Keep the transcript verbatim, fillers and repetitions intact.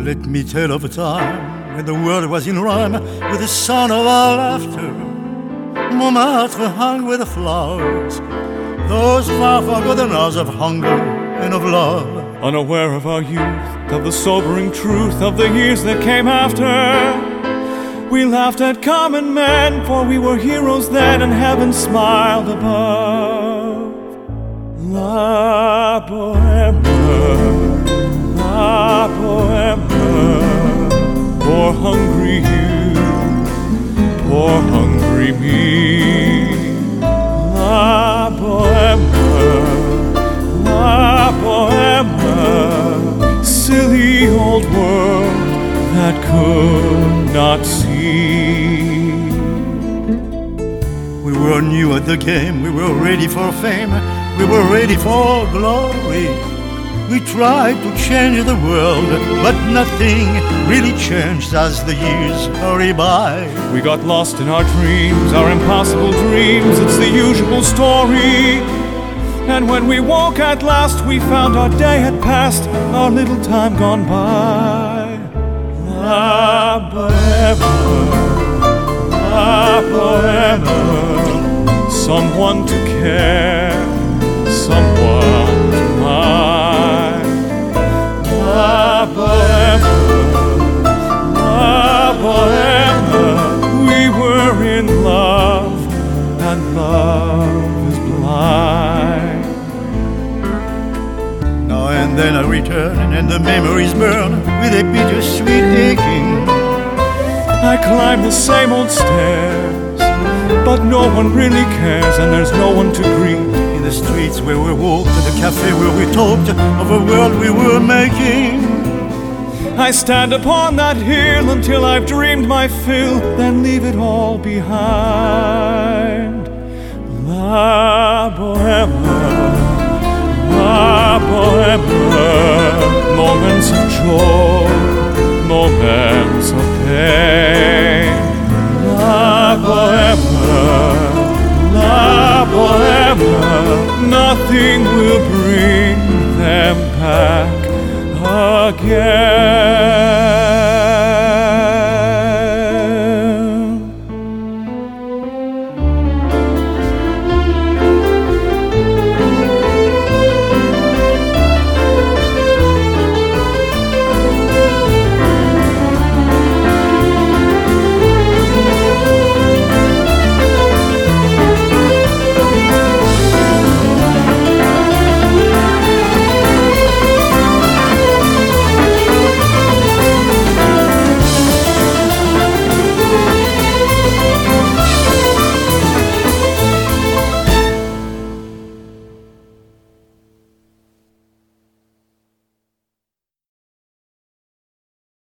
Let me tell of a time when the world was in rhyme with the sound of our laughter. Montmartre hung with the flowers, those far forgotten hours of hunger and of love. Unaware of our youth, of the sobering truth of the years that came after, we laughed at common men, for we were heroes then, and heaven smiled above. La Bohème, La Bohème, poor hungry you, poor hungry me. La Bohème, La Bohème, silly old world that could not see. We were new at the game, we were ready for fame, we were ready for glory. We tried to change the world, but nothing really changed as the years hurry by. We got lost in our dreams, our impossible dreams, it's the usual story. And when we woke at last, we found our day had passed, our little time gone by. La Bohème, La Bohème, someone to care, someone to mind. La Bohème, La Bohème, we were in love, and love is blind. Now and then I return, and the memories burn with a bittersweet aching. I climb the same old stairs, but no one really cares, and there's no one to greet. In the streets where we walked, at the cafe where we talked of a world we were making. I stand upon that hill until I've dreamed my fill, then leave it all behind. La Bohème, La Bohème, moments of joy,